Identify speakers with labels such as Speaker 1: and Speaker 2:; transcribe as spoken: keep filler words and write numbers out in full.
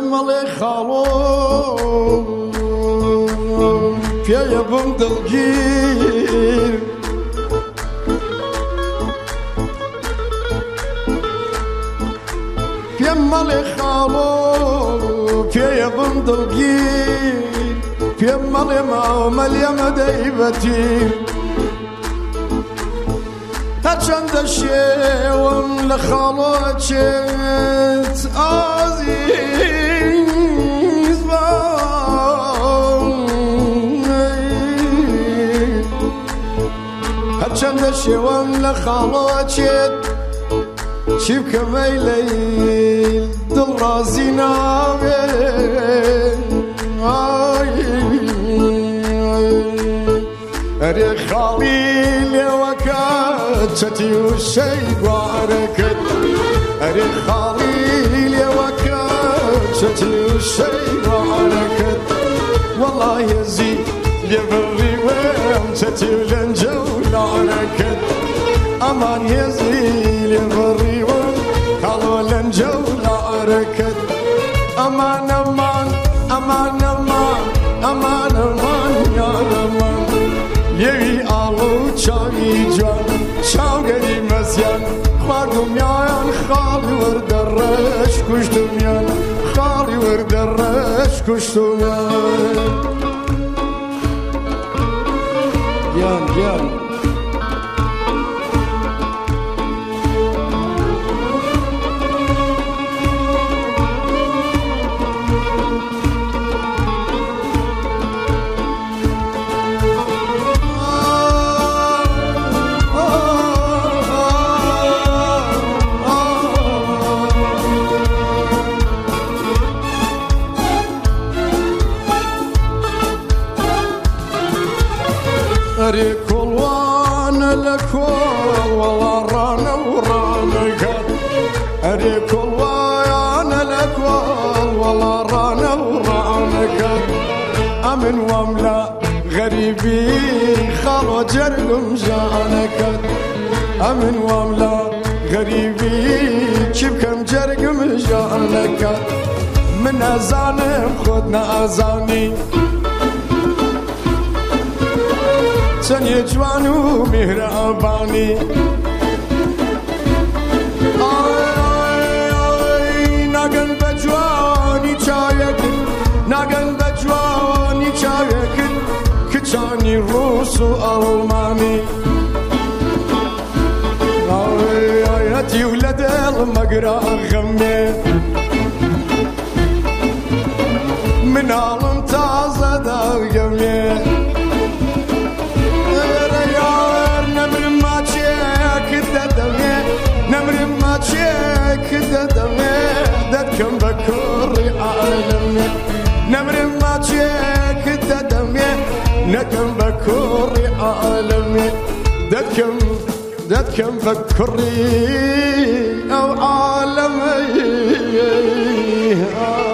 Speaker 1: مەڵێ خاڵۆ پێیە بم دڵگیر پێم مەڵێ خاڵۆ پێیە بم دڵگیر پێم مەڵێ ماوەمەلیەمە دەیبەتیر هەرچەندە شێوم لە خاڵۆ چێت ئازیز بە هەرچەندە شێوم لە خاڵۆ چێت چی بکەمەی لەیل دڵ ڕازی ناوێ ئەرێ خاڵی لێوەکە چەتی وشەی گوارەکەت ئەرێ خاڵی لێوەکە چەتی وشەی گوارەکەت وەڵای هێزی لێبڕی وێم چەتی و لەنجە و لارەکەت ئەمان هێزی لێبڕی وێم کاڵۆ لەنجە و لارەکەت ئەمان ئەمان ئەمان ئەمان ئەمان ئەمان یارەمان لێوی ئاڵ و چاوی جوان چاوگەری مەزیان خواردمیان خاڵی وەردە ڕەش کوشتمیان خاڵی وەردە ڕەش کوشتمیان گیان گیان ئەرێ کۆڵوانە لە کۆڵ وەڵا ڕانە و ڕانەکەت ئەرێ کۆڵوانە لە کۆڵ وەڵا ڕانە و ڕانەکەت ئەمن وەم لە غەریبی خاڵۆ جەرگم ژانەکەت ئەمن وەم لە غەریبی چی بکەم جەرگم ژانەکەت من ئەزانم خۆت نەئەزانی چەندێ جوان و میهرەبانی ناگەن بە جوانی چاوێکت ناگەن بە جوانی چاوێکت کچانی ڕووس و ئەڵمانی هەتی و لە دڵ مەگرە غەمێ مناڵم تازە داگەمێ نمرم ما چێک دەدەمێ دەکەم بە کوڕی عالەمێ نمرم ما چێک دەدەمێ نەکەم بە کوڕی عالەمێ دەکەم دەکەم بە کوڕی ئەو عالەمەی